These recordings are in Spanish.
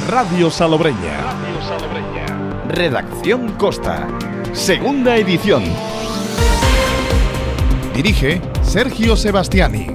Radio Salobreña. Redacción Costa. Segunda edición. Dirige Sergio Sebastiani.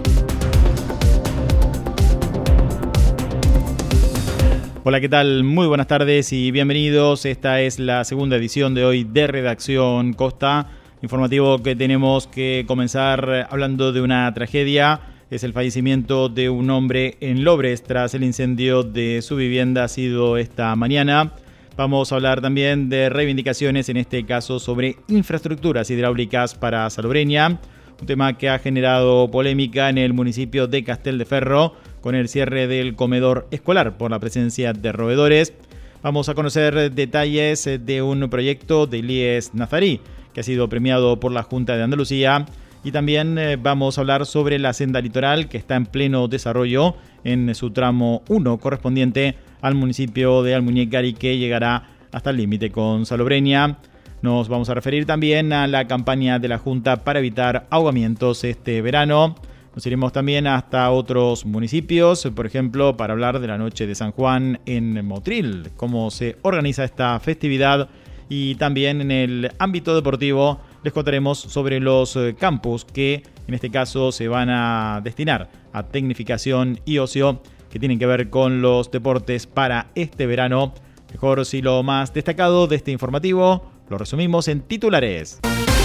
Hola, ¿qué tal? Muy buenas tardes y bienvenidos. Esta es la segunda edición de hoy de Redacción Costa. Informativo que tenemos que comenzar hablando de una tragedia. Es el fallecimiento de un hombre en Lobres tras el incendio de su vivienda, ha sido esta mañana. Vamos a hablar también de reivindicaciones, en este caso sobre infraestructuras hidráulicas para Salobreña. Un tema que ha generado polémica en el municipio de Castelldeferro con el cierre del comedor escolar por la presencia de roedores. Vamos a conocer detalles de un proyecto de Elías Nazarí que ha sido premiado por la Junta de Andalucía. Y también vamos a hablar sobre la senda litoral que está en pleno desarrollo en su tramo 1 correspondiente al municipio de Almuñécar y que llegará hasta el límite con Salobreña. Nos vamos a referir también a la campaña de la Junta para evitar ahogamientos este verano. Nos iremos también hasta otros municipios, por ejemplo, para hablar de la Noche de San Juan en Motril, cómo se organiza esta festividad. Y también en el ámbito deportivo les contaremos sobre los campus que en este caso se van a destinar a tecnificación y ocio que tienen que ver con los deportes para este verano. Mejor si lo más destacado de este informativo lo resumimos en titulares.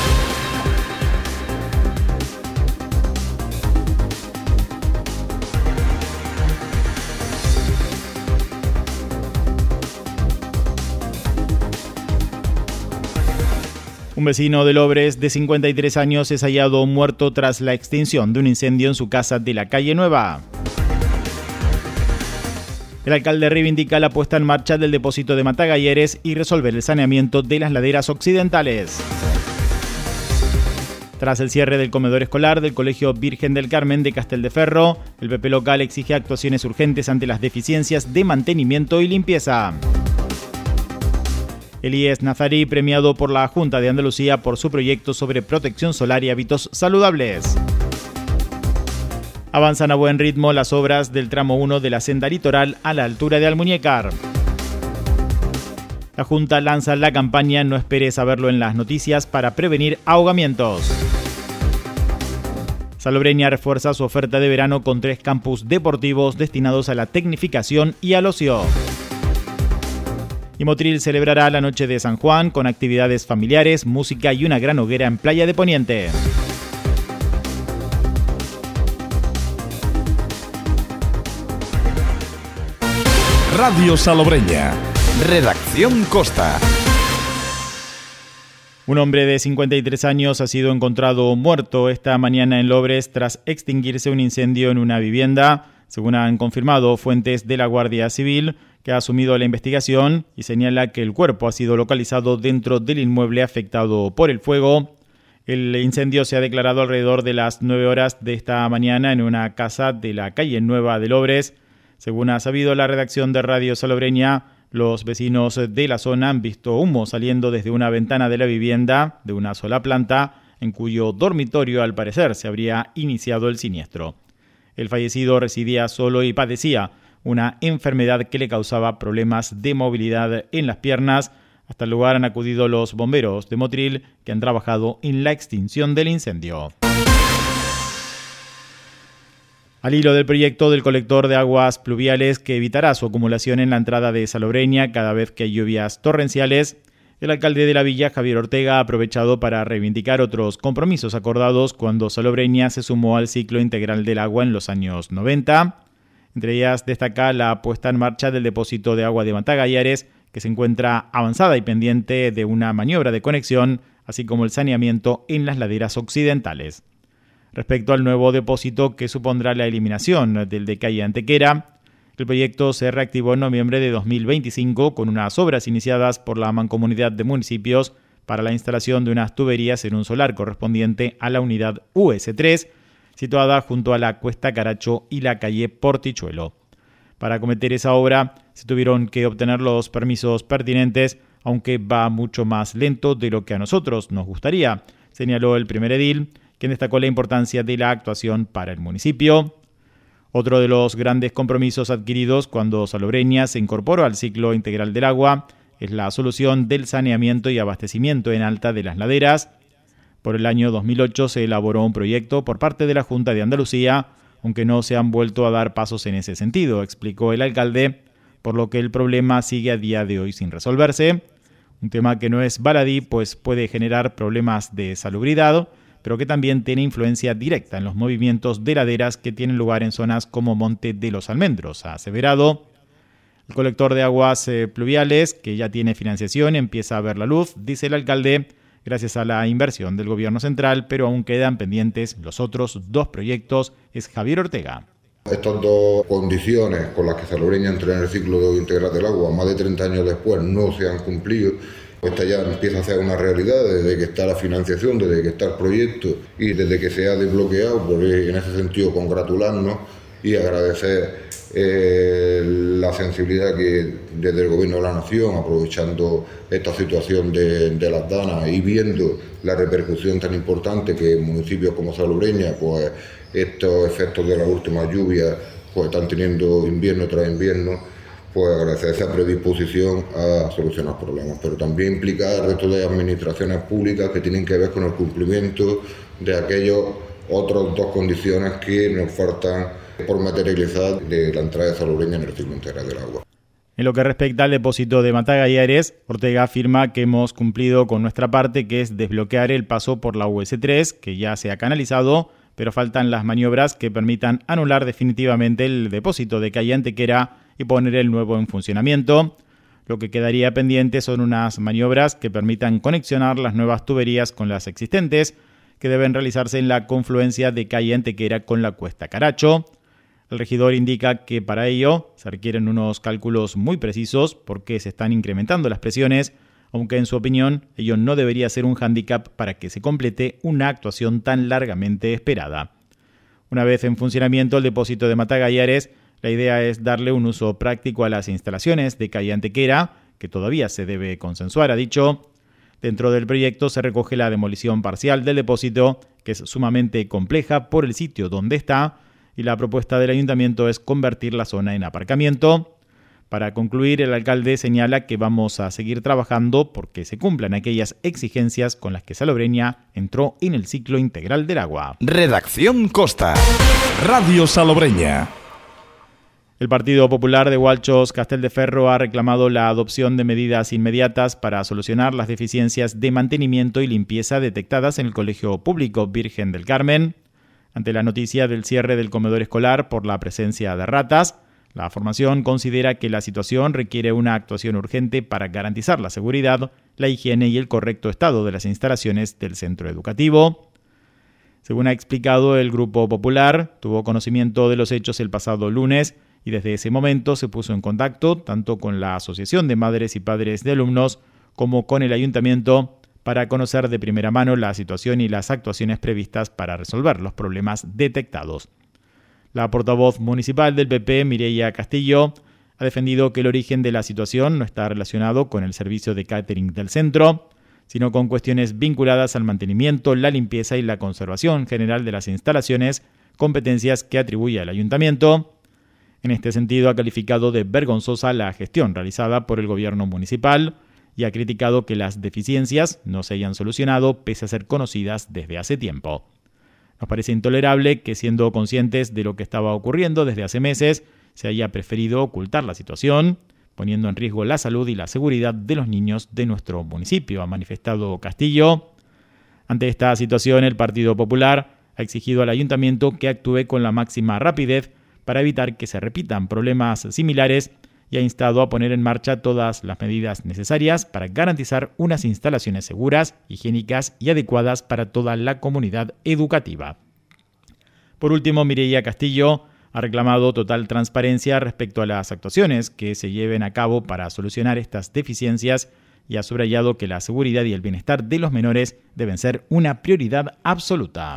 Un vecino de Lobres de 53 años es hallado muerto tras la extinción de un incendio en su casa de la calle Nueva. El alcalde reivindica la puesta en marcha del depósito de Matagalleres y resolver el saneamiento de las laderas occidentales. Tras el cierre del comedor escolar del Colegio Virgen del Carmen de Castelldeferro, el PP local exige actuaciones urgentes ante las deficiencias de mantenimiento y limpieza. Elías Nazarí, premiado por la Junta de Andalucía por su proyecto sobre protección solar y hábitos saludables. Avanzan a buen ritmo las obras del tramo 1 de la senda litoral a la altura de Almuñécar. La Junta lanza la campaña No esperes a verlo en las noticias para prevenir ahogamientos. Salobreña refuerza su oferta de verano con 3 campus deportivos destinados a la tecnificación y al ocio. Y Motril celebrará la Noche de San Juan con actividades familiares, música y una gran hoguera en Playa de Poniente. Radio Salobreña. Redacción Costa. Un hombre de 53 años ha sido encontrado muerto esta mañana en Lobres tras extinguirse un incendio en una vivienda, según han confirmado fuentes de la Guardia Civil, que ha asumido la investigación y señala que el cuerpo ha sido localizado dentro del inmueble afectado por el fuego. El incendio se ha declarado alrededor de las 9 horas de esta mañana en una casa de la calle Nueva de Lobres. Según ha sabido la redacción de Radio Salobreña, los vecinos de la zona han visto humo saliendo desde una ventana de la vivienda de una sola planta, en cuyo dormitorio al parecer se habría iniciado el siniestro. El fallecido residía solo y padecía una enfermedad que le causaba problemas de movilidad en las piernas. Hasta el lugar han acudido los bomberos de Motril que han trabajado en la extinción del incendio. Al hilo del proyecto del colector de aguas pluviales que evitará su acumulación en la entrada de Salobreña cada vez que hay lluvias torrenciales, el alcalde de la villa, Javier Ortega, ha aprovechado para reivindicar otros compromisos acordados cuando Salobreña se sumó al ciclo integral del agua en los años 90. Entre ellas destaca la puesta en marcha del depósito de agua de Matagalleres, que se encuentra avanzada y pendiente de una maniobra de conexión, así como el saneamiento en las laderas occidentales. Respecto al nuevo depósito que supondrá la eliminación del de calle Antequera, el proyecto se reactivó en noviembre de 2025 con unas obras iniciadas por la Mancomunidad de Municipios para la instalación de unas tuberías en un solar correspondiente a la unidad US3, situada junto a la Cuesta Caracho y la calle Portichuelo. Para acometer esa obra se tuvieron que obtener los permisos pertinentes, aunque va mucho más lento de lo que a nosotros nos gustaría, señaló el primer edil, quien destacó la importancia de la actuación para el municipio. Otro de los grandes compromisos adquiridos cuando Salobreña se incorporó al ciclo integral del agua es la solución del saneamiento y abastecimiento en alta de las laderas. Por el año 2008 se elaboró un proyecto por parte de la Junta de Andalucía, aunque no se han vuelto a dar pasos en ese sentido, explicó el alcalde, por lo que el problema sigue a día de hoy sin resolverse. Un tema que no es baladí, pues puede generar problemas de salubridad, pero que también tiene influencia directa en los movimientos de laderas que tienen lugar en zonas como Monte de los Almendros, ha aseverado. El colector de aguas pluviales, que ya tiene financiación, empieza a ver la luz, dice el alcalde, gracias a la inversión del gobierno central, pero aún quedan pendientes los otros 2 proyectos, es Javier Ortega. Estas 2 condiciones con las que Salobreña entra en el ciclo integral del agua, más de 30 años después, no se han cumplido. Esta ya empieza a ser una realidad desde que está la financiación, desde que está el proyecto y desde que se ha desbloqueado. Por en ese sentido, congratularnos y agradecer la sensibilidad que desde el Gobierno de la Nación, aprovechando esta situación de las danas y viendo la repercusión tan importante que en municipios como Salobreña, pues estos efectos de la última lluvia pues están teniendo invierno tras invierno, pues agradecer esa predisposición a solucionar problemas, pero también implicar al resto de administraciones públicas que tienen que ver con el cumplimiento de aquellas otras 2 condiciones que nos faltan por materializar de la entrada de Salobreña en el ciclo integral del agua. En lo que respecta al depósito de Matagallares, Ortega afirma que hemos cumplido con nuestra parte, que es desbloquear el paso por la US3, que ya se ha canalizado, pero faltan las maniobras que permitan anular definitivamente el depósito de calle Antequera y poner el nuevo en funcionamiento. Lo que quedaría pendiente son unas maniobras que permitan conexionar las nuevas tuberías con las existentes, que deben realizarse en la confluencia de calle Antequera con la Cuesta Caracho. El regidor indica que para ello se requieren unos cálculos muy precisos porque se están incrementando las presiones, aunque en su opinión ello no debería ser un hándicap para que se complete una actuación tan largamente esperada. Una vez en funcionamiento el depósito de Matagallares, la idea es darle un uso práctico a las instalaciones de calle Antequera, que todavía se debe consensuar, ha dicho. Dentro del proyecto se recoge la demolición parcial del depósito, que es sumamente compleja por el sitio donde está, y la propuesta del ayuntamiento es convertir la zona en aparcamiento. Para concluir, el alcalde señala que vamos a seguir trabajando porque se cumplan aquellas exigencias con las que Salobreña entró en el ciclo integral del agua. Redacción Costa. Radio Salobreña. El Partido Popular de Gualchos Castelldeferro ha reclamado la adopción de medidas inmediatas para solucionar las deficiencias de mantenimiento y limpieza detectadas en el Colegio Público Virgen del Carmen. Ante la noticia del cierre del comedor escolar por la presencia de ratas, la formación considera que la situación requiere una actuación urgente para garantizar la seguridad, la higiene y el correcto estado de las instalaciones del centro educativo. Según ha explicado el Grupo Popular, tuvo conocimiento de los hechos el pasado lunes y desde ese momento se puso en contacto tanto con la Asociación de Madres y Padres de Alumnos como con el Ayuntamiento para conocer de primera mano la situación y las actuaciones previstas para resolver los problemas detectados. La portavoz municipal del PP, Mireia Castillo, ha defendido que el origen de la situación no está relacionado con el servicio de catering del centro, sino con cuestiones vinculadas al mantenimiento, la limpieza y la conservación general de las instalaciones, competencias que atribuye al ayuntamiento. En este sentido, ha calificado de vergonzosa la gestión realizada por el gobierno municipal y ha criticado que las deficiencias no se hayan solucionado pese a ser conocidas desde hace tiempo. Nos parece intolerable que, siendo conscientes de lo que estaba ocurriendo desde hace meses, se haya preferido ocultar la situación, poniendo en riesgo la salud y la seguridad de los niños de nuestro municipio, ha manifestado Castillo. Ante esta situación, el Partido Popular ha exigido al ayuntamiento que actúe con la máxima rapidez para evitar que se repitan problemas similares y ha instado a poner en marcha todas las medidas necesarias para garantizar unas instalaciones seguras, higiénicas y adecuadas para toda la comunidad educativa. Por último, Mireia Castillo ha reclamado total transparencia respecto a las actuaciones que se lleven a cabo para solucionar estas deficiencias y ha subrayado que la seguridad y el bienestar de los menores deben ser una prioridad absoluta.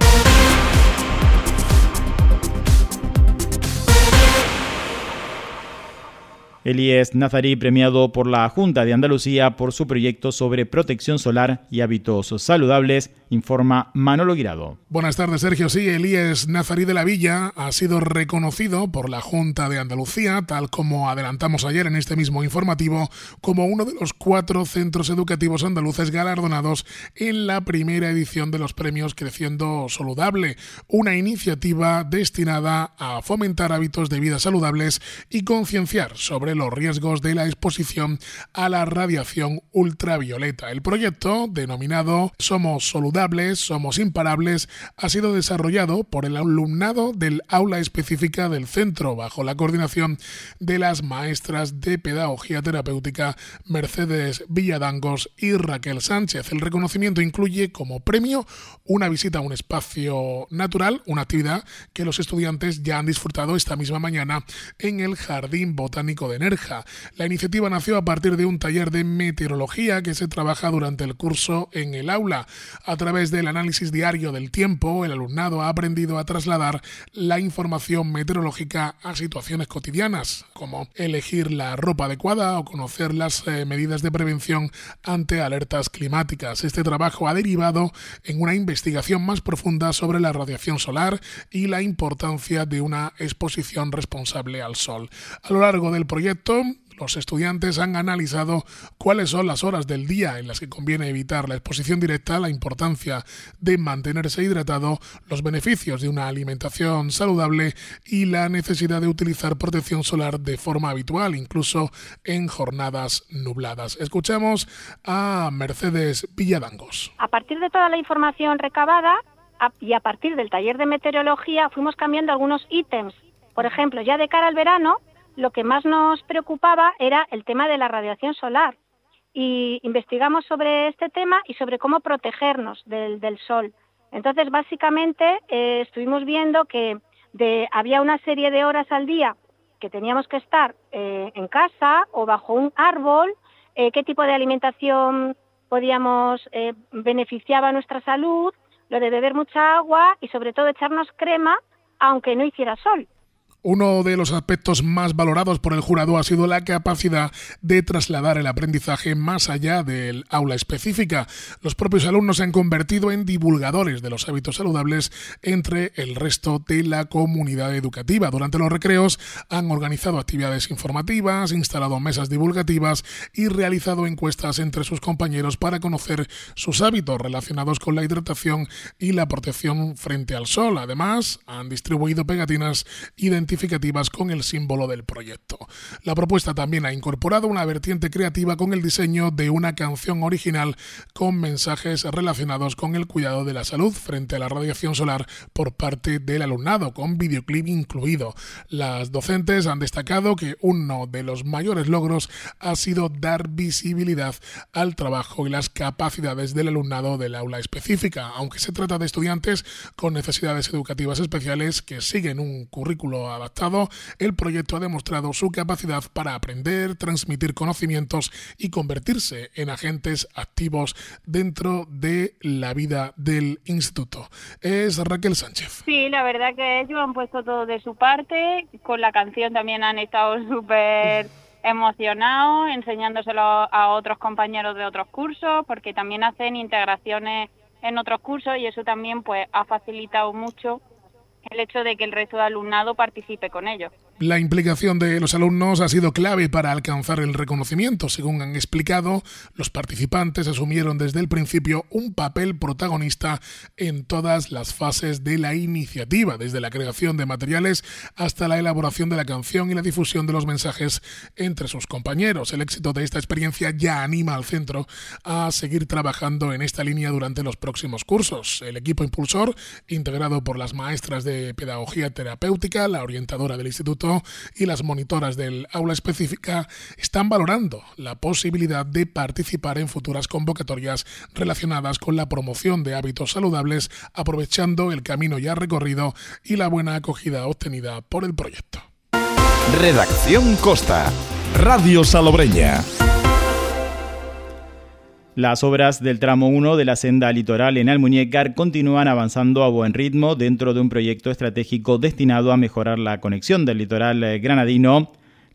Elías Nazarí, premiado por la Junta de Andalucía por su proyecto sobre protección solar y hábitos saludables, informa Manolo Guirado. Buenas tardes, Sergio. Sí, Elías Nazarí de la Villa ha sido reconocido por la Junta de Andalucía, tal como adelantamos ayer en este mismo informativo, como uno de los 4 centros educativos andaluces galardonados en la primera edición de los premios Creciendo Saludable, una iniciativa destinada a fomentar hábitos de vida saludables y concienciar sobre los riesgos de la exposición a la radiación ultravioleta. El proyecto, denominado Somos Saludables, Somos Imparables, ha sido desarrollado por el alumnado del aula específica del centro, bajo la coordinación de las maestras de Pedagogía Terapéutica Mercedes Villadangos y Raquel Sánchez. El reconocimiento incluye como premio una visita a un espacio natural, una actividad que los estudiantes ya han disfrutado esta misma mañana en el Jardín Botánico de Nerja. La iniciativa nació a partir de un taller de meteorología que se trabaja durante el curso en el aula. A través del análisis diario del tiempo, el alumnado ha aprendido a trasladar la información meteorológica a situaciones cotidianas, como elegir la ropa adecuada o conocer las medidas de prevención ante alertas climáticas. Este trabajo ha derivado en una investigación más profunda sobre la radiación solar y la importancia de una exposición responsable al sol. A lo largo del proyecto, los estudiantes han analizado cuáles son las horas del día en las que conviene evitar la exposición directa, la importancia de mantenerse hidratado, los beneficios de una alimentación saludable y la necesidad de utilizar protección solar de forma habitual, incluso en jornadas nubladas. Escuchemos a Mercedes Villadangos. A partir de toda la información recabada y a partir del taller de meteorología fuimos cambiando algunos ítems. Por ejemplo, ya de cara al verano, lo que más nos preocupaba era el tema de la radiación solar y investigamos sobre este tema y sobre cómo protegernos del sol. Entonces, básicamente, estuvimos viendo que había una serie de horas al día que teníamos que estar en casa o bajo un árbol, qué tipo de alimentación beneficiaba nuestra salud, lo de beber mucha agua y sobre todo echarnos crema aunque no hiciera sol. Uno de los aspectos más valorados por el jurado ha sido la capacidad de trasladar el aprendizaje más allá del aula específica. Los propios alumnos se han convertido en divulgadores de los hábitos saludables entre el resto de la comunidad educativa. Durante los recreos han organizado actividades informativas, instalado mesas divulgativas y realizado encuestas entre sus compañeros para conocer sus hábitos relacionados con la hidratación y la protección frente al sol. Además, han distribuido pegatinas identificativas con el símbolo del proyecto. La propuesta también ha incorporado una vertiente creativa con el diseño de una canción original con mensajes relacionados con el cuidado de la salud frente a la radiación solar por parte del alumnado, con videoclip incluido. Las docentes han destacado que uno de los mayores logros ha sido dar visibilidad al trabajo y las capacidades del alumnado del aula específica. Aunque se trata de estudiantes con necesidades educativas especiales que siguen un currículo adaptado, el proyecto ha demostrado su capacidad para aprender, transmitir conocimientos y convertirse en agentes activos dentro de la vida del instituto. Es Raquel Sánchez. Sí, la verdad que ellos han puesto todo de su parte, con la canción también han estado súper emocionados, enseñándoselo a otros compañeros de otros cursos, porque también hacen integraciones en otros cursos y eso también pues ha facilitado mucho el hecho de que el resto de alumnado participe con ellos. La implicación de los alumnos ha sido clave para alcanzar el reconocimiento. Según han explicado, los participantes asumieron desde el principio un papel protagonista en todas las fases de la iniciativa, desde la creación de materiales hasta la elaboración de la canción y la difusión de los mensajes entre sus compañeros. El éxito de esta experiencia ya anima al centro a seguir trabajando en esta línea durante los próximos cursos. El equipo impulsor, integrado por las maestras de Pedagogía Terapéutica, la orientadora del instituto y las monitoras del aula específica, están valorando la posibilidad de participar en futuras convocatorias relacionadas con la promoción de hábitos saludables, aprovechando el camino ya recorrido y la buena acogida obtenida por el proyecto. Redacción Costa, Radio Salobreña. Las obras del tramo 1 de la senda litoral en Almuñécar continúan avanzando a buen ritmo dentro de un proyecto estratégico destinado a mejorar la conexión del litoral granadino.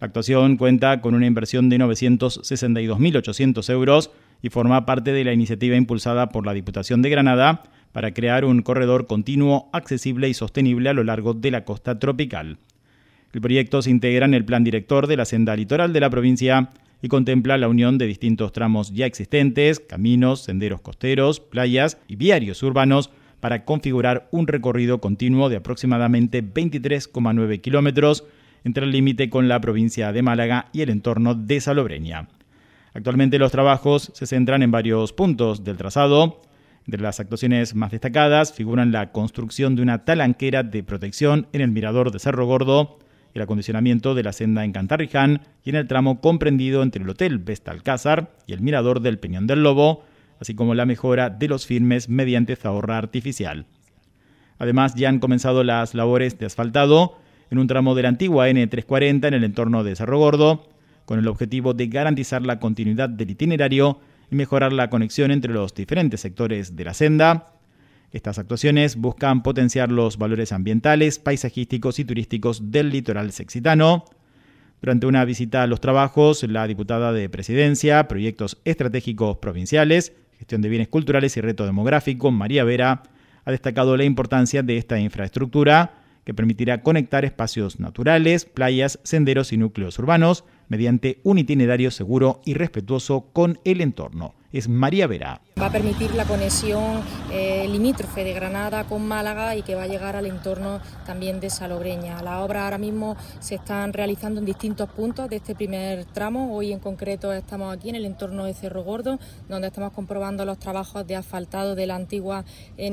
La actuación cuenta con una inversión de 962.800 euros y forma parte de la iniciativa impulsada por la Diputación de Granada para crear un corredor continuo, accesible y sostenible a lo largo de la costa tropical. El proyecto se integra en el plan director de la senda litoral de la provincia y contempla la unión de distintos tramos ya existentes, caminos, senderos costeros, playas y viarios urbanos para configurar un recorrido continuo de aproximadamente 23,9 kilómetros entre el límite con la provincia de Málaga y el entorno de Salobreña. Actualmente los trabajos se centran en varios puntos del trazado. Entre las actuaciones más destacadas figuran la construcción de una talanquera de protección en el mirador de Cerro Gordo, el acondicionamiento de la senda en Cantarriján y en el tramo comprendido entre el Hotel Vesta Alcázar y el mirador del Peñón del Lobo, así como la mejora de los firmes mediante zahorra artificial. Además, ya han comenzado las labores de asfaltado en un tramo de la antigua N340 en el entorno de Cerro Gordo, con el objetivo de garantizar la continuidad del itinerario y mejorar la conexión entre los diferentes sectores de la senda. Estas actuaciones buscan potenciar los valores ambientales, paisajísticos y turísticos del litoral sexitano. Durante una visita a los trabajos, la diputada de Presidencia, Proyectos Estratégicos Provinciales, Gestión de Bienes Culturales y Reto Demográfico, María Vera, ha destacado la importancia de esta infraestructura que permitirá conectar espacios naturales, playas, senderos y núcleos urbanos mediante un itinerario seguro y respetuoso con el entorno. Es María Vera. Va a permitir la conexión limítrofe de Granada con Málaga y que va a llegar al entorno también de Salobreña. Las obras ahora mismo se están realizando en distintos puntos de este primer tramo. Hoy en concreto estamos aquí en el entorno de Cerro Gordo, donde estamos comprobando los trabajos de asfaltado de la antigua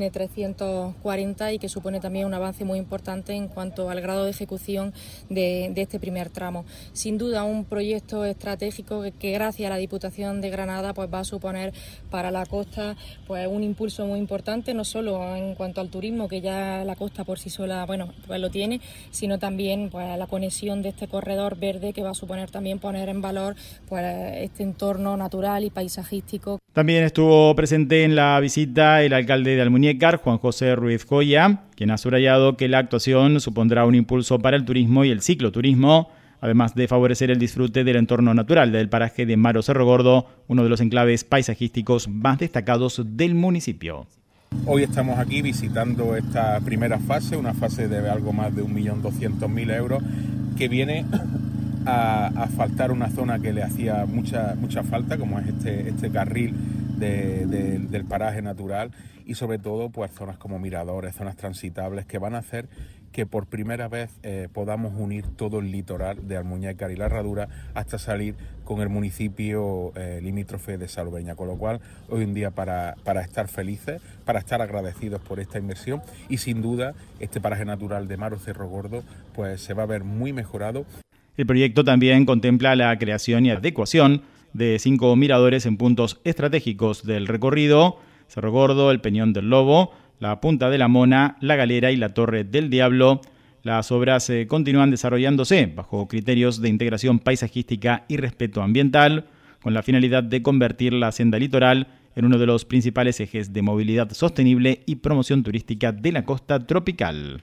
N340 y que supone también un avance muy importante en cuanto al grado de ejecución de este primer tramo. Sin duda un proyecto estratégico que gracias a la Diputación de Granada pues va a suponer para la costa pues un impulso muy importante, no solo en cuanto al turismo, que ya la costa por sí sola pues lo tiene, sino también pues la conexión de este corredor verde que va a suponer también poner en valor pues este entorno natural y paisajístico. También estuvo presente en la visita el alcalde de Almuñécar, Juan José Ruiz Joya, quien ha subrayado que la actuación supondrá un impulso para el turismo y el cicloturismo, además de favorecer el disfrute del entorno natural del paraje de Maro Cerro Gordo, uno de los enclaves paisajísticos más destacados del municipio. Hoy estamos aquí visitando esta primera fase, una fase de algo más de 1.200.000 euros, que viene a asfaltar una zona que le hacía mucha falta, como es este carril del paraje natural, y sobre todo pues zonas como miradores, zonas transitables que van a hacer que por primera vez podamos unir todo el litoral de Almuñécar y La Herradura hasta salir con el municipio limítrofe de Salobreña, con lo cual hoy en día para estar felices, para estar agradecidos por esta inversión, y sin duda este paraje natural de Maro Cerro Gordo pues se va a ver muy mejorado. El proyecto también contempla la creación y adecuación de 5 miradores en puntos estratégicos del recorrido: Cerro Gordo, el Peñón del Lobo, la Punta de la Mona, la Galera y la Torre del Diablo. Las obras continúan desarrollándose bajo criterios de integración paisajística y respeto ambiental, con la finalidad de convertir la senda litoral en uno de los principales ejes de movilidad sostenible y promoción turística de la costa tropical.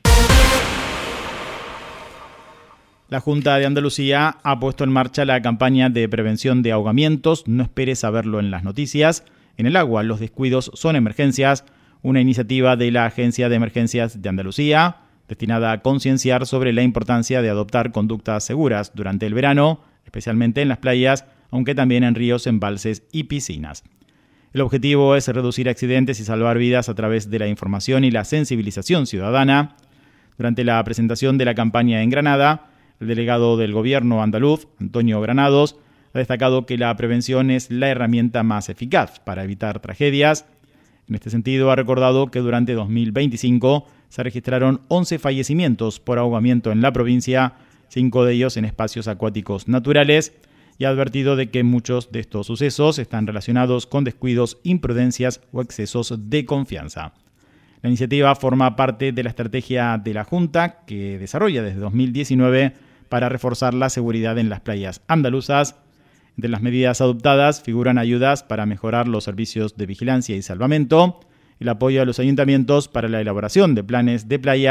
La Junta de Andalucía ha puesto en marcha la campaña de prevención de ahogamientos. No esperes a verlo en las noticias. En el agua, los descuidos son emergencias, una iniciativa de la Agencia de Emergencias de Andalucía, destinada a concienciar sobre la importancia de adoptar conductas seguras durante el verano, especialmente en las playas, aunque también en ríos, embalses y piscinas. El objetivo es reducir accidentes y salvar vidas a través de la información y la sensibilización ciudadana. Durante la presentación de la campaña en Granada, el delegado del Gobierno andaluz, Antonio Granados, ha destacado que la prevención es la herramienta más eficaz para evitar tragedias. En este sentido, ha recordado que durante 2025 se registraron 11 fallecimientos por ahogamiento en la provincia, 5 de ellos en espacios acuáticos naturales, y ha advertido de que muchos de estos sucesos están relacionados con descuidos, imprudencias o excesos de confianza. La iniciativa forma parte de la estrategia de la Junta, que desarrolla desde 2019 para reforzar la seguridad en las playas andaluzas. Entre las medidas adoptadas figuran ayudas para mejorar los servicios de vigilancia y salvamento, el apoyo a los ayuntamientos para la elaboración de planes de playa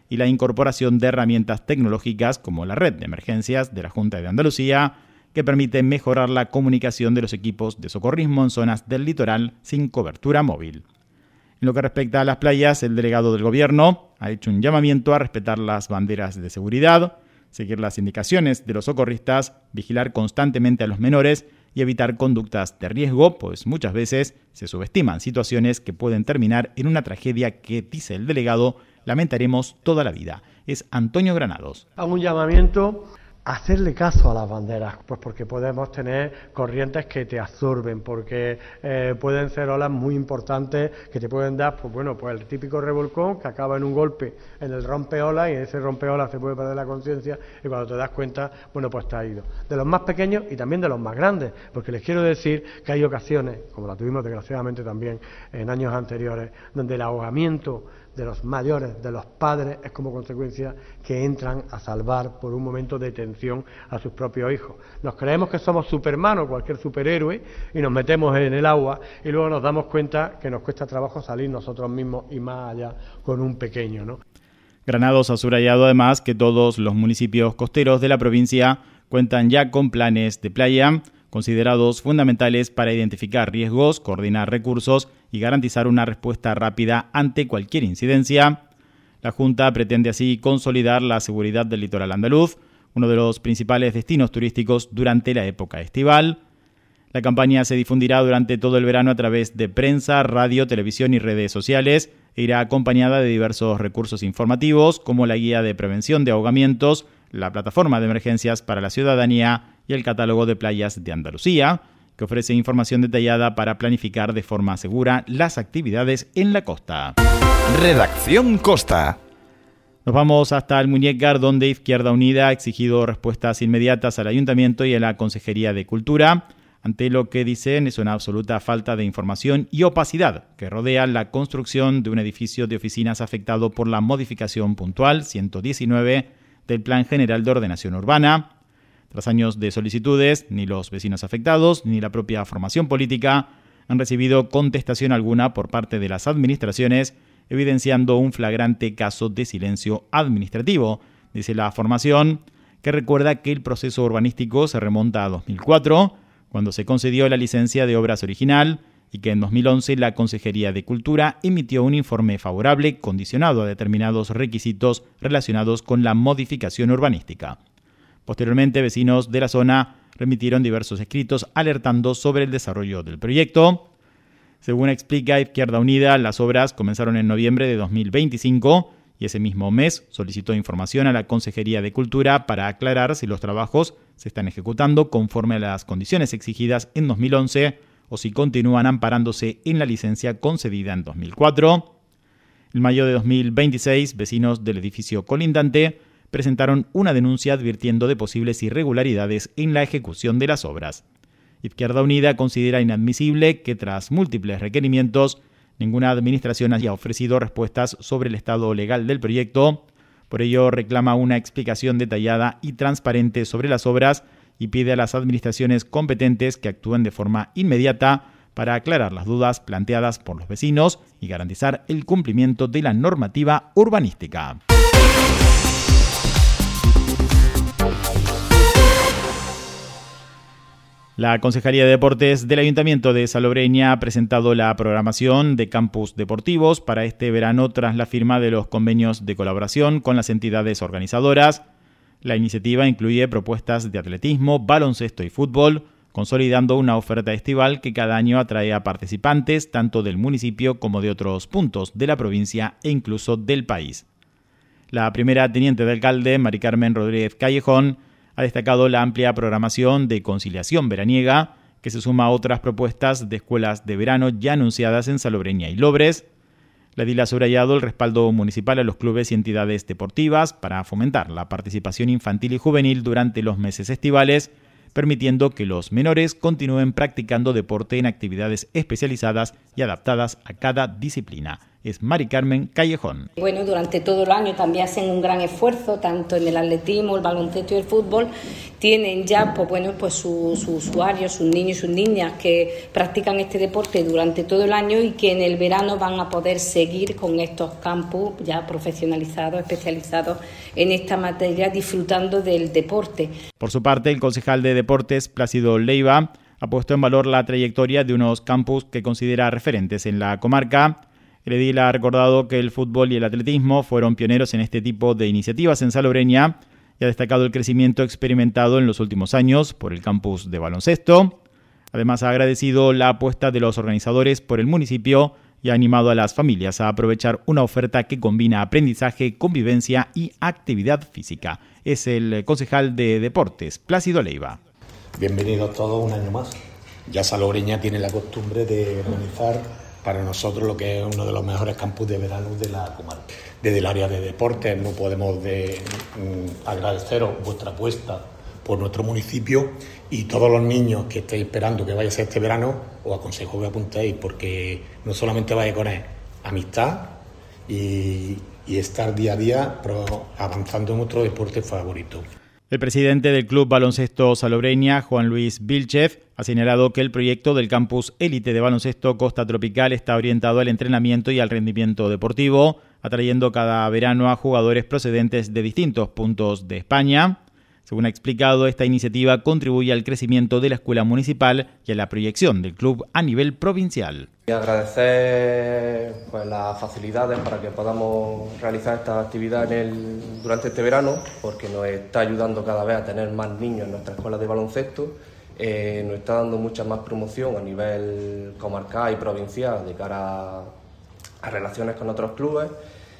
y la incorporación de herramientas tecnológicas como la red de emergencias de la Junta de Andalucía, que permite mejorar la comunicación de los equipos de socorrismo en zonas del litoral sin cobertura móvil. En lo que respecta a las playas, el delegado del Gobierno ha hecho un llamamiento a respetar las banderas de seguridad, seguir las indicaciones de los socorristas, vigilar constantemente a los menores y evitar conductas de riesgo, pues muchas veces se subestiman situaciones que pueden terminar en una tragedia que, dice el delegado, lamentaremos toda la vida. Es Antonio Granados. Hago un llamamiento a hacerle caso a las banderas, pues porque podemos tener corrientes que te absorben, porque pueden ser olas muy importantes que te pueden dar, pues el típico revolcón que acaba en un golpe en el rompeolas, y en ese rompeolas se puede perder la conciencia y cuando te das cuenta, pues te has ido. De los más pequeños y también de los más grandes, porque les quiero decir que hay ocasiones, como la tuvimos desgraciadamente también en años anteriores, donde el ahogamiento de los mayores, de los padres, es como consecuencia que entran a salvar por un momento de tensión a sus propios hijos. Nos creemos que somos Superman o cualquier superhéroe y nos metemos en el agua y luego nos damos cuenta que nos cuesta trabajo salir nosotros mismos y más allá con un pequeño, ¿no? Granados ha subrayado además que todos los municipios costeros de la provincia cuentan ya con planes de playa considerados fundamentales para identificar riesgos, coordinar recursos y garantizar una respuesta rápida ante cualquier incidencia. La Junta pretende así consolidar la seguridad del litoral andaluz, uno de los principales destinos turísticos durante la época estival. La campaña se difundirá durante todo el verano a través de prensa, radio, televisión y redes sociales e irá acompañada de diversos recursos informativos como la guía de prevención de ahogamientos, la plataforma de emergencias para la ciudadanía y el catálogo de playas de Andalucía, que ofrece información detallada para planificar de forma segura las actividades en la costa. Redacción Costa. Nos vamos hasta Almuñécar, donde Izquierda Unida ha exigido respuestas inmediatas al Ayuntamiento y a la Consejería de Cultura ante lo que dicen es una absoluta falta de información y opacidad que rodea la construcción de un edificio de oficinas afectado por la modificación puntual 119 del Plan General de Ordenación Urbana. Tras años de solicitudes, ni los vecinos afectados ni la propia formación política han recibido contestación alguna por parte de las administraciones, evidenciando un flagrante caso de silencio administrativo, dice la formación, que recuerda que el proceso urbanístico se remonta a 2004, cuando se concedió la licencia de obras original, y que en 2011 la Consejería de Cultura emitió un informe favorable condicionado a determinados requisitos relacionados con la modificación urbanística. Posteriormente, vecinos de la zona remitieron diversos escritos alertando sobre el desarrollo del proyecto. Según explica Izquierda Unida, las obras comenzaron en noviembre de 2025 y ese mismo mes solicitó información a la Consejería de Cultura para aclarar si los trabajos se están ejecutando conforme a las condiciones exigidas en 2011 o si continúan amparándose en la licencia concedida en 2004. En mayo de 2026, vecinos del edificio colindante presentaron una denuncia advirtiendo de posibles irregularidades en la ejecución de las obras. Izquierda Unida considera inadmisible que tras múltiples requerimientos, ninguna administración haya ofrecido respuestas sobre el estado legal del proyecto. Por ello, reclama una explicación detallada y transparente sobre las obras y pide a las administraciones competentes que actúen de forma inmediata para aclarar las dudas planteadas por los vecinos y garantizar el cumplimiento de la normativa urbanística. La Concejalía de Deportes del Ayuntamiento de Salobreña ha presentado la programación de campus deportivos para este verano tras la firma de los convenios de colaboración con las entidades organizadoras. La iniciativa incluye propuestas de atletismo, baloncesto y fútbol, consolidando una oferta estival que cada año atrae a participantes tanto del municipio como de otros puntos de la provincia e incluso del país. La primera teniente de alcalde, Mari Carmen Rodríguez Callejón, ha destacado la amplia programación de conciliación veraniega, que se suma a otras propuestas de escuelas de verano ya anunciadas en Salobreña y Lobres. La edil ha subrayado el respaldo municipal a los clubes y entidades deportivas para fomentar la participación infantil y juvenil durante los meses estivales, permitiendo que los menores continúen practicando deporte en actividades especializadas y adaptadas a cada disciplina. es Mari Carmen Callejón. Bueno, durante todo el año también hacen un gran esfuerzo, tanto en el atletismo, el baloncesto y el fútbol. Tienen ya sus usuarios, sus niños y sus niñas que practican este deporte durante todo el año y que en el verano van a poder seguir con estos campus ya profesionalizados, especializados en esta materia, disfrutando del deporte. Por su parte, el concejal de Deportes, Plácido Leiva, ha puesto en valor la trayectoria de unos campus que considera referentes en la comarca. El edil ha recordado que el fútbol y el atletismo fueron pioneros en este tipo de iniciativas en Salobreña y ha destacado el crecimiento experimentado en los últimos años por el campus de baloncesto. Además, ha agradecido la apuesta de los organizadores por el municipio y ha animado a las familias a aprovechar una oferta que combina aprendizaje, convivencia y actividad física. Es el concejal de Deportes, Plácido Leiva. Bienvenidos todos un año más. Ya Salobreña tiene la costumbre de organizar para nosotros lo que es uno de los mejores campus de verano de la comarca. Desde el área de deportes no podemos agradeceros vuestra apuesta por nuestro municipio y todos los niños que estéis esperando que vaya a ser este verano, os aconsejo que apuntéis porque no solamente vais a poner amistad y estar día a día avanzando en nuestro deporte favorito. El presidente del Club Baloncesto Salobreña, Juan Luis Vilchez, ha señalado que el proyecto del campus élite de baloncesto Costa Tropical está orientado al entrenamiento y al rendimiento deportivo, atrayendo cada verano a jugadores procedentes de distintos puntos de España. Según ha explicado, esta iniciativa contribuye al crecimiento de la escuela municipal y a la proyección del club a nivel provincial. Y agradecer las facilidades para que podamos realizar esta actividad durante este verano, porque nos está ayudando cada vez a tener más niños en nuestra escuela de baloncesto, nos está dando mucha más promoción a nivel comarcal y provincial de cara a relaciones con otros clubes.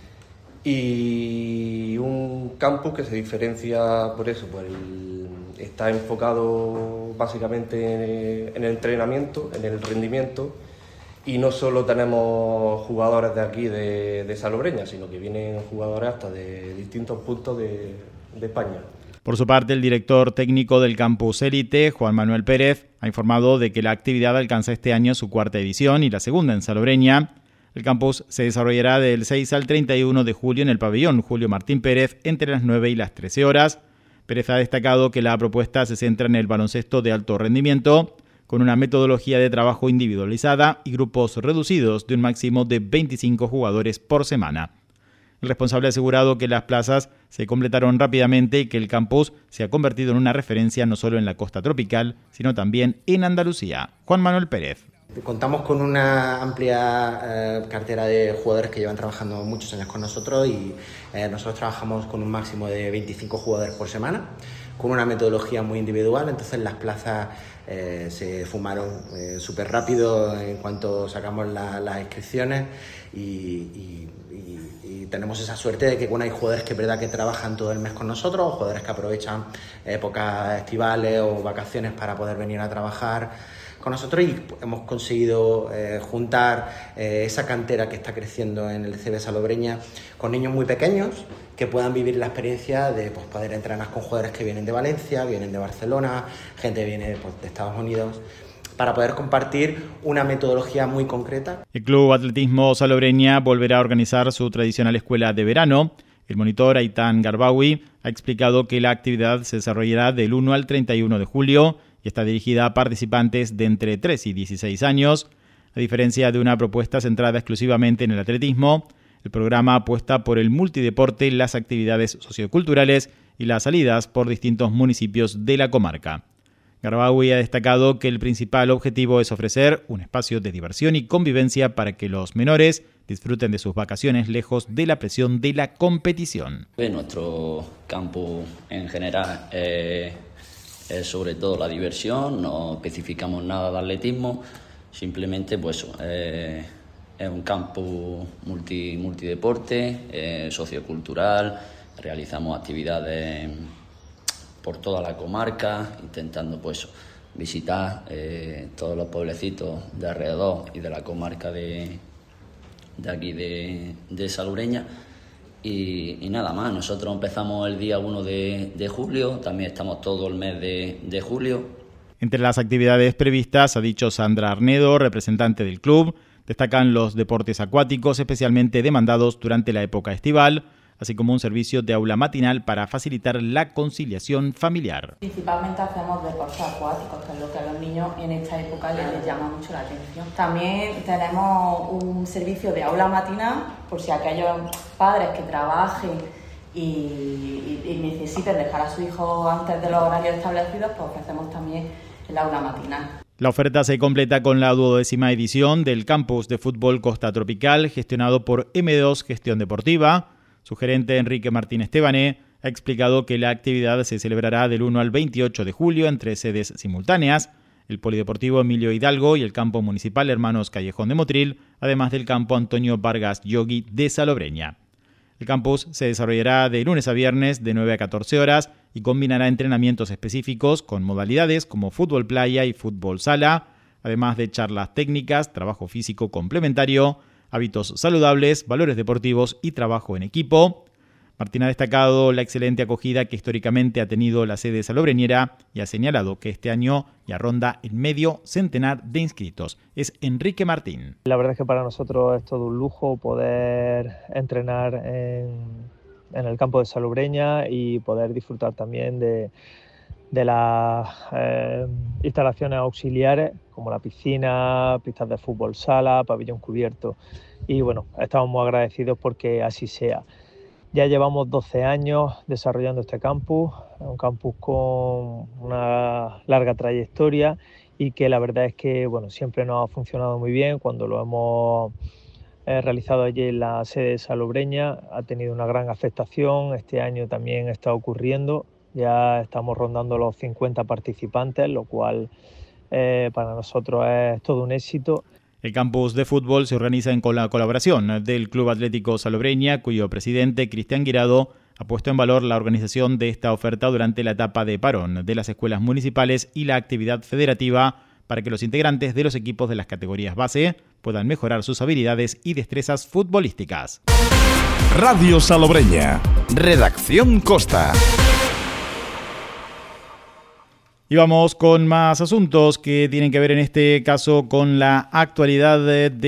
Y un campus que se diferencia por eso, está enfocado básicamente en el entrenamiento, en el rendimiento, y no solo tenemos jugadores de aquí de Salobreña, sino que vienen jugadores hasta de distintos puntos de España. Por su parte, el director técnico del campus élite, Juan Manuel Pérez, ha informado de que la actividad alcanza este año su cuarta edición y la segunda en Salobreña. El campus se desarrollará del 6 al 31 de julio en el pabellón Julio Martín Pérez entre las 9 y las 13 horas. Pérez ha destacado que la propuesta se centra en el baloncesto de alto rendimiento, con una metodología de trabajo individualizada y grupos reducidos de un máximo de 25 jugadores por semana. El responsable ha asegurado que las plazas se completaron rápidamente y que el campus se ha convertido en una referencia no solo en la costa tropical, sino también en Andalucía. Juan Manuel Pérez. Contamos con una amplia cartera de jugadores que llevan trabajando muchos años con nosotros y nosotros trabajamos con un máximo de 25 jugadores por semana, con una metodología muy individual. Entonces las plazas se fumaron súper rápido en cuanto sacamos las inscripciones y tenemos esa suerte de que hay jugadores que es verdad que trabajan todo el mes con nosotros, o jugadores que aprovechan épocas estivales o vacaciones para poder venir a trabajar con nosotros, y hemos conseguido juntar esa cantera que está creciendo en el CB Salobreña con niños muy pequeños que puedan vivir la experiencia de poder entrenar con jugadores que vienen de Valencia, vienen de Barcelona, gente que viene de Estados Unidos, para poder compartir una metodología muy concreta. El Club Atletismo Salobreña volverá a organizar su tradicional escuela de verano. El monitor Aitán Garbawi ha explicado que la actividad se desarrollará del 1 al 31 de julio y está dirigida a participantes de entre 3 y 16 años. A diferencia de una propuesta centrada exclusivamente en el atletismo, el programa apuesta por el multideporte, las actividades socioculturales y las salidas por distintos municipios de la comarca. Garbawi ha destacado que el principal objetivo es ofrecer un espacio de diversión y convivencia para que los menores disfruten de sus vacaciones lejos de la presión de la competición. Nuestro campus en general es sobre todo la diversión, no especificamos nada de atletismo, simplemente es un campus multideporte, sociocultural, realizamos actividades por toda la comarca, intentando visitar todos los pueblecitos de alrededor y de la comarca de aquí de Salobreña. Y nada más, nosotros empezamos el día 1 de julio, también estamos todo el mes de julio. Entre las actividades previstas, ha dicho Sandra Arnedo, representante del club, Destacan los deportes acuáticos, especialmente demandados durante la época estival, así como un servicio de aula matinal para facilitar la conciliación familiar. Principalmente hacemos deportes acuáticos, que es lo que a los niños en esta época les llama mucho la atención. También tenemos un servicio de aula matinal, por si aquellos padres que trabajen y necesiten dejar a su hijo antes de los horarios establecidos, pues ofrecemos también el aula matinal. La oferta se completa con la 12ª edición del Campus de Fútbol Costa Tropical, gestionado por M2 Gestión Deportiva. Su gerente Enrique Martín Estebané ha explicado que la actividad se celebrará del 1 al 28 de julio en 3 sedes simultáneas, el Polideportivo Emilio Hidalgo y el Campo Municipal Hermanos Callejón de Motril, además del Campo Antonio Vargas Llogui de Salobreña. El campus se desarrollará de lunes a viernes de 9 a 14 horas y combinará entrenamientos específicos con modalidades como fútbol playa y fútbol sala, además de charlas técnicas, trabajo físico complementario, hábitos saludables, valores deportivos y trabajo en equipo. Martín ha destacado la excelente acogida que históricamente ha tenido la sede salobreñera y ha señalado que este año ya ronda el medio centenar de inscritos. Es Enrique Martín. La verdad es que para nosotros es todo un lujo poder entrenar en el campo de Salobreña y poder disfrutar también de las instalaciones auxiliares como la piscina, pistas de fútbol sala, pabellón cubierto. Y bueno, estamos muy agradecidos porque así sea. Ya llevamos 12 años desarrollando este campus, un campus con una larga trayectoria y que la verdad es que bueno, siempre nos ha funcionado muy bien. Cuando lo hemos realizado allí en la sede de Salobreña ha tenido una gran aceptación. Este año también está ocurriendo, ya estamos rondando los 50 participantes, lo cual para nosotros es todo un éxito. El campus de fútbol se organiza con la colaboración del Club Atlético Salobreña, cuyo presidente, Cristian Guirado, ha puesto en valor la organización de esta oferta durante la etapa de parón de las escuelas municipales y la actividad federativa para que los integrantes de los equipos de las categorías base puedan mejorar sus habilidades y destrezas futbolísticas. Radio Salobreña. Redacción Costa. Y vamos con más asuntos que tienen que ver en este caso con la actualidad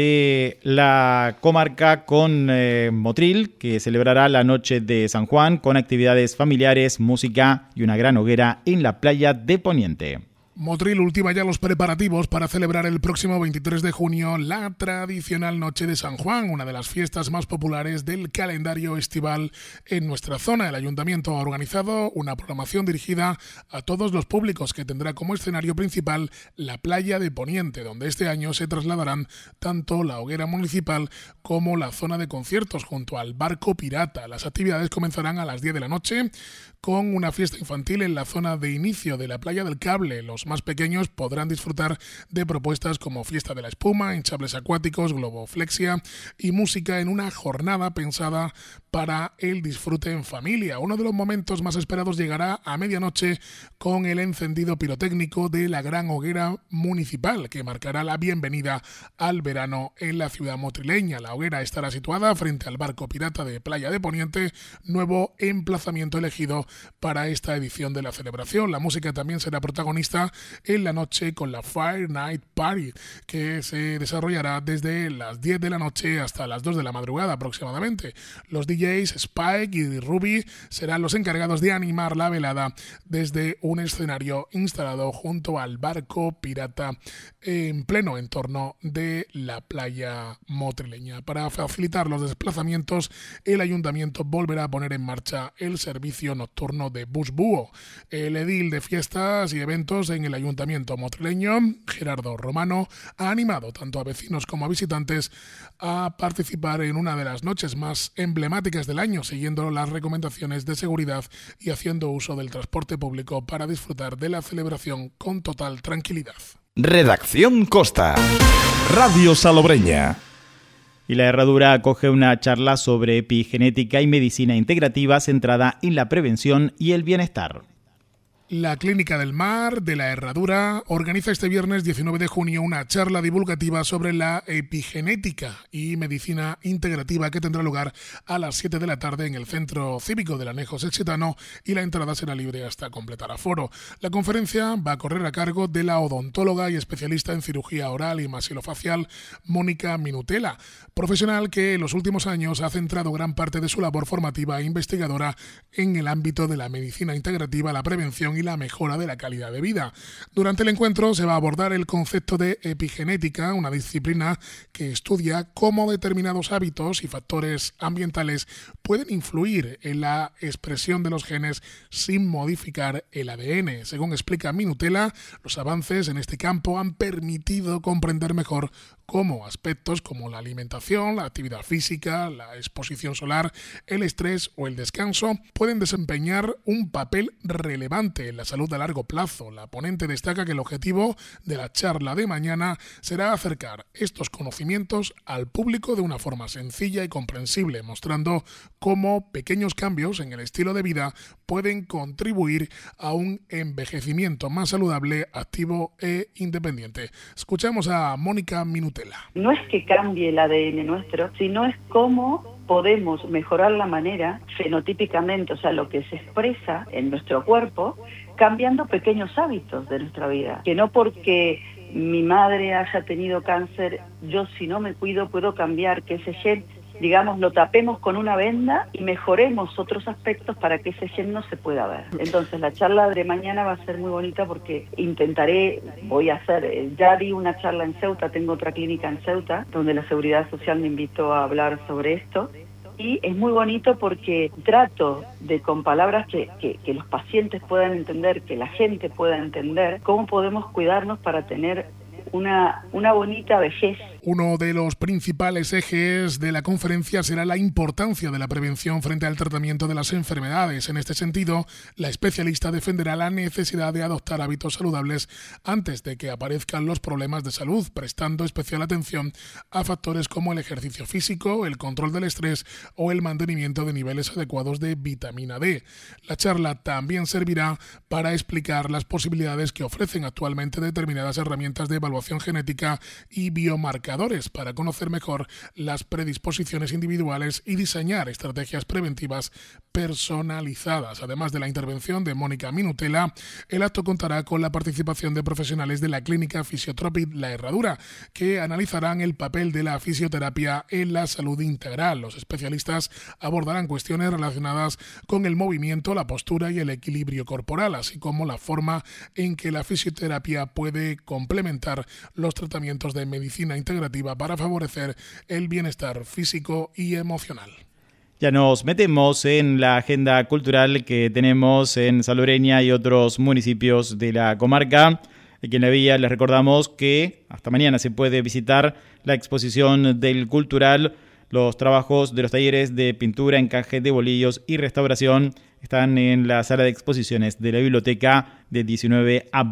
de la comarca, con Motril, que celebrará la noche de San Juan con actividades familiares, música y una gran hoguera en la playa de Poniente. Motril ultima ya los preparativos para celebrar el próximo 23 de junio la tradicional Noche de San Juan, una de las fiestas más populares del calendario estival en nuestra zona. El ayuntamiento ha organizado una programación dirigida a todos los públicos que tendrá como escenario principal la playa de Poniente, donde este año se trasladarán tanto la hoguera municipal como la zona de conciertos junto al barco pirata. Las actividades comenzarán a las 10 de la noche con una fiesta infantil en la zona de inicio de la playa del Cable. Los más pequeños podrán disfrutar de propuestas como fiesta de la espuma, hinchables acuáticos, globoflexia y música en una jornada pensada para el disfrute en familia. Uno de los momentos más esperados llegará a medianoche con el encendido pirotécnico de la gran hoguera municipal, que marcará la bienvenida al verano en la ciudad motrileña. La hoguera estará situada frente al barco pirata de Playa de Poniente, nuevo emplazamiento elegido para esta edición de la celebración. La música también será protagonista en la noche con la Fire Night Party, que se desarrollará desde las 10 de la noche hasta las 2 de la madrugada aproximadamente. Los DJs Spike y Ruby serán los encargados de animar la velada desde un escenario instalado junto al barco pirata en pleno entorno de la playa motrileña. Para facilitar los desplazamientos, el ayuntamiento volverá a poner en marcha el servicio nocturno de bus búho. El edil de fiestas y eventos en el ayuntamiento motrileño, Gerardo Romano, ha animado tanto a vecinos como a visitantes a participar en una de las noches más emblemáticas del año, siguiendo las recomendaciones de seguridad y haciendo uso del transporte público para disfrutar de la celebración con total tranquilidad. Redacción Costa. Radio Salobreña. Y la Herradura acoge una charla sobre epigenética y medicina integrativa centrada en la prevención y el bienestar. La Clínica del Mar de la Herradura organiza este viernes 19 de junio una charla divulgativa sobre la epigenética y medicina integrativa que tendrá lugar a las 7 de la tarde en el Centro Cívico del Anejo Sexetano y la entrada será libre hasta completar aforo. La conferencia va a correr a cargo de la odontóloga y especialista en cirugía oral y maxilofacial Mónica Minutela, profesional que en los últimos años ha centrado gran parte de su labor formativa e investigadora en el ámbito de la medicina integrativa, la prevención y la mejora de la calidad de vida. Durante el encuentro se va a abordar el concepto de epigenética, una disciplina que estudia cómo determinados hábitos y factores ambientales pueden influir en la expresión de los genes sin modificar el ADN. Según explica Minutela, los avances en este campo han permitido comprender mejor cómo aspectos como la alimentación, la actividad física, la exposición solar, el estrés o el descanso pueden desempeñar un papel relevante en la salud a largo plazo. La ponente destaca que el objetivo de la charla de mañana será acercar estos conocimientos al público de una forma sencilla y comprensible, mostrando cómo pequeños cambios en el estilo de vida pueden contribuir a un envejecimiento más saludable, activo e independiente. Escuchamos a Mónica Minutela. No es que cambie el ADN nuestro, sino es cómo podemos mejorar la manera fenotípicamente, o sea, lo que se expresa en nuestro cuerpo, cambiando pequeños hábitos de nuestra vida. Que no porque mi madre haya tenido cáncer, yo si no me cuido puedo cambiar, que ese gen, digamos, lo tapemos con una venda y mejoremos otros aspectos para que ese gen no se pueda ver. Entonces la charla de mañana va a ser muy bonita porque ya di una charla en Ceuta, tengo otra clínica en Ceuta, donde la Seguridad Social me invitó a hablar sobre esto. Y es muy bonito porque trato de, con palabras que los pacientes puedan entender, que la gente pueda entender, cómo podemos cuidarnos para tener una bonita vejez. Uno de los principales ejes de la conferencia será la importancia de la prevención frente al tratamiento de las enfermedades. En este sentido, la especialista defenderá la necesidad de adoptar hábitos saludables antes de que aparezcan los problemas de salud, prestando especial atención a factores como el ejercicio físico, el control del estrés o el mantenimiento de niveles adecuados de vitamina D. La charla también servirá para explicar las posibilidades que ofrecen actualmente determinadas herramientas de evaluación genética y biomarcadores para conocer mejor las predisposiciones individuales y diseñar estrategias preventivas personalizadas. Además de la intervención de Mónica Minutela, el acto contará con la participación de profesionales de la clínica Physiotropid La Herradura, que analizarán el papel de la fisioterapia en la salud integral. Los especialistas abordarán cuestiones relacionadas con el movimiento, la postura y el equilibrio corporal, así como la forma en que la fisioterapia puede complementar los tratamientos de medicina integrativa para favorecer el bienestar físico y emocional. Ya nos metemos en la agenda cultural que tenemos en Salobreña y otros municipios de la comarca. Aquí en la villa les recordamos que hasta mañana se puede visitar la exposición del Cultural. Los trabajos de los talleres de pintura, encaje de bolillos y restauración están en la sala de exposiciones de la biblioteca de 19 a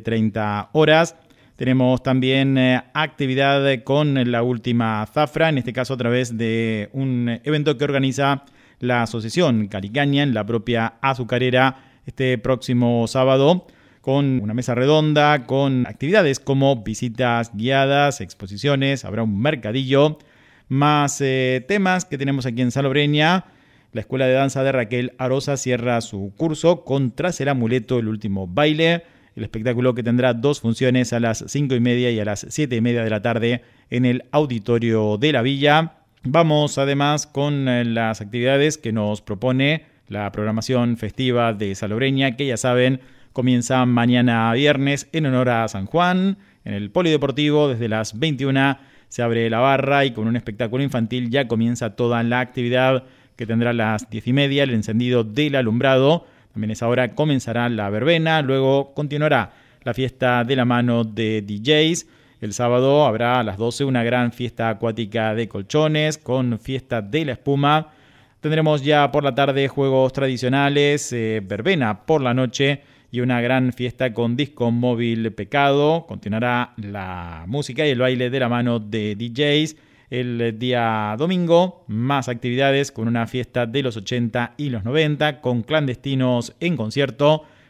20-30 horas. Tenemos también actividad con la última zafra, en este caso a través de un evento que organiza la Asociación Caricaña en la propia azucarera este próximo sábado, con una mesa redonda, con actividades como visitas guiadas, exposiciones, habrá un mercadillo, más temas que tenemos aquí en Salobreña. La Escuela de Danza de Raquel Arosa cierra su curso con Tras el Amuleto, el último baile. El espectáculo que tendrá 2 funciones a las 5:30 y a las 7:30 de la tarde en el auditorio de la villa. Vamos además con las actividades que nos propone la programación festiva de Salobreña, que ya saben, comienza mañana viernes en honor a San Juan. En el polideportivo desde las 21 se abre la barra y con un espectáculo infantil ya comienza toda la actividad que tendrá a las 10:30, el encendido del alumbrado. También a esa hora comenzará la verbena, luego continuará la fiesta de la mano de DJs. El sábado habrá a las 12 una gran fiesta acuática de colchones con fiesta de la espuma. Tendremos ya por la tarde juegos tradicionales, verbena por la noche y una gran fiesta con disco móvil Pecado. Continuará la música y el baile de la mano de DJs. El día domingo, más actividades con una fiesta de los 80 y los 90, con Clandestinos en concierto,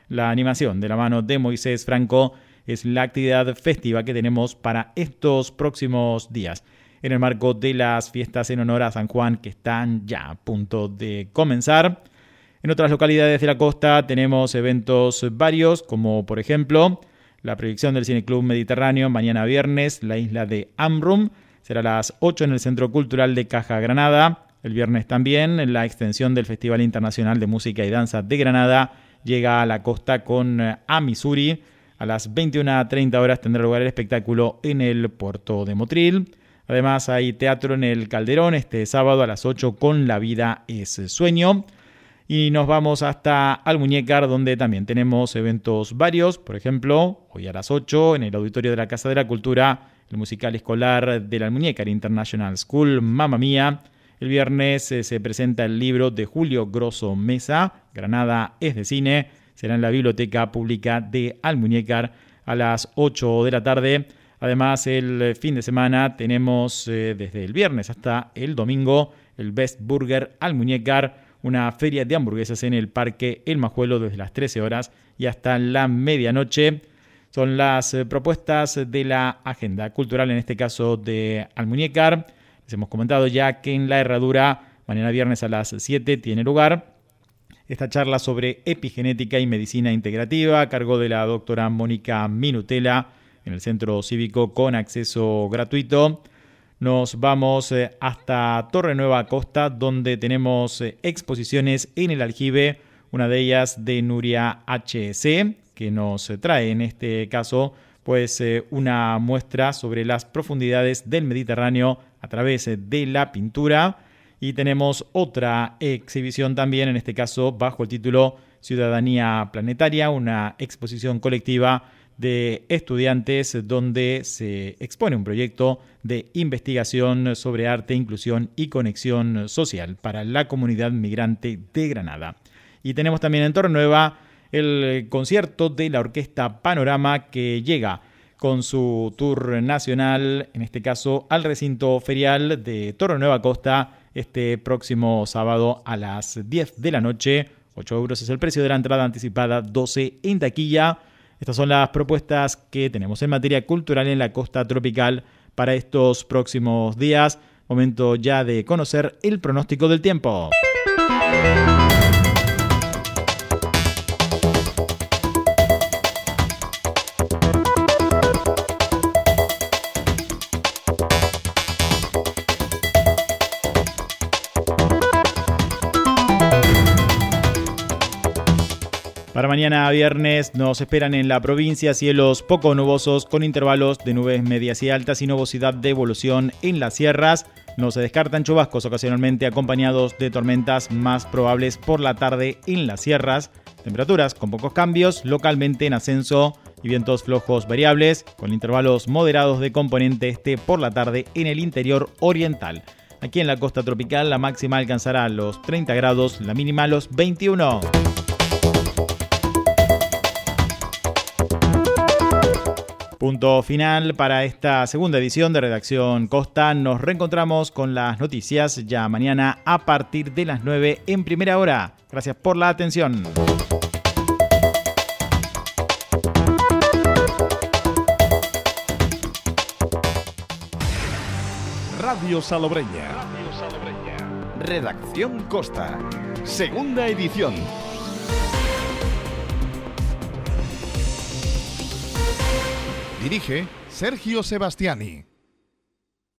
La animación de la mano de Moisés Franco es la actividad festiva que tenemos para estos próximos días, en el marco de las fiestas en honor a San Juan que están ya a punto de comenzar. En otras localidades de la costa tenemos eventos varios, como por ejemplo la proyección del Cineclub Mediterráneo mañana viernes, la isla de Amrum, será a las 8 en el Centro Cultural de Caja Granada. El viernes también la extensión del Festival Internacional de Música y Danza de Granada llega a la costa con A Missouri. A las 21:30 horas tendrá lugar el espectáculo en el puerto de Motril. Además hay teatro en el Calderón este sábado a las 8 con La vida es sueño. Y nos vamos hasta Almuñécar, donde también tenemos eventos varios. Por ejemplo, hoy a las 8 en el auditorio de la Casa de la Cultura, el musical escolar del Almuñécar International School, Mamma Mía. El viernes se presenta el libro de Julio Grosso Mesa, Granada es de cine. Será en la Biblioteca Pública de Almuñécar a las 8 de la tarde. Además, el fin de semana tenemos desde el viernes hasta el domingo el Best Burger Almuñécar, una feria de hamburguesas en el Parque El Majuelo desde las 13 horas y hasta la medianoche. Son las propuestas de la agenda cultural, en este caso de Almuñécar. Les hemos comentado ya que en La Herradura, mañana viernes a las 7, tiene lugar esta charla sobre epigenética y medicina integrativa a cargo de la doctora Mónica Minutela en el Centro Cívico con acceso gratuito. Nos vamos hasta Torre Nueva Costa, donde tenemos exposiciones en el aljibe, una de ellas de Nuria HC, que nos trae en este caso pues una muestra sobre las profundidades del Mediterráneo a través de la pintura. Y tenemos otra exhibición también, en este caso bajo el título Ciudadanía Planetaria, una exposición colectiva de estudiantes donde se expone un proyecto de investigación sobre arte, inclusión y conexión social para la comunidad migrante de Granada. Y tenemos también en Torre Nueva el concierto de la Orquesta Panorama, que llega con su tour nacional, en este caso al recinto ferial de Torre Nueva Costa, este próximo sábado a las 10 de la noche. 8 euros es el precio de la entrada anticipada, 12 en taquilla. Estas son las propuestas que tenemos en materia cultural en la costa tropical para estos próximos días. Momento ya de conocer el pronóstico del tiempo. Para mañana viernes nos esperan en la provincia cielos poco nubosos con intervalos de nubes medias y altas y nubosidad de evolución en las sierras. No se descartan chubascos ocasionalmente acompañados de tormentas más probables por la tarde en las sierras. Temperaturas con pocos cambios, localmente en ascenso y vientos flojos variables con intervalos moderados de componente este por la tarde en el interior oriental. Aquí en la costa tropical la máxima alcanzará los 30 grados, la mínima los 21. Punto final para esta segunda edición de Redacción Costa. Nos reencontramos con las noticias ya mañana a partir de las 9 en primera hora. Gracias por la atención. Radio Salobreña. Redacción Costa. Segunda edición. Dirige Sergio Sebastiani.